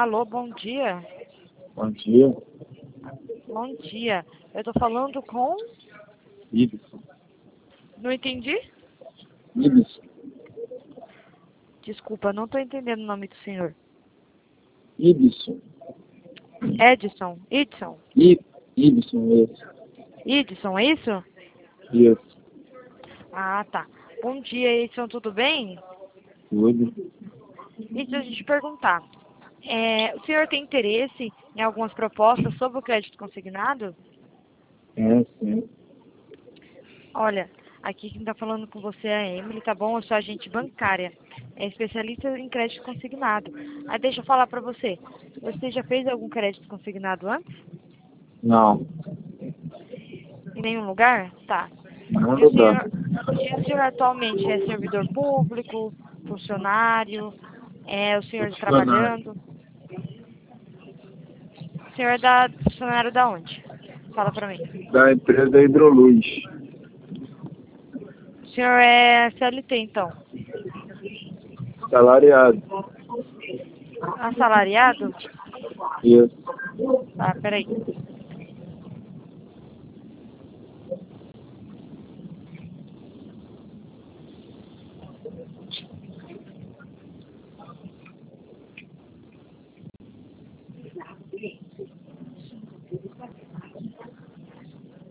Alô, bom dia. Bom dia. Bom dia. Eu tô falando com... Ibson. Não entendi? Ibson. Desculpa, não tô entendendo o nome do senhor. Ibson. Edson? Edson? Ibson, isso. Edson, é isso? Isso. Ah, tá. Bom dia, Edson, tudo bem? Tudo. Deixa eu te perguntar. O senhor tem interesse em algumas propostas sobre o crédito consignado? Sim. Olha, aqui quem está falando com você é a Emily, tá bom? Eu sou agente bancária, é especialista em crédito consignado. Aí deixa eu falar para você. Você já fez algum crédito consignado antes? Não. Em nenhum lugar? Tá. Não E o dá. senhor atualmente é servidor público, funcionário, o senhor está Funcionário. trabalhando? O senhor é funcionário da onde? Fala para mim. Da empresa Hidroluz. O senhor é CLT, então? Salariado. Assalariado? Isso. Tá, peraí.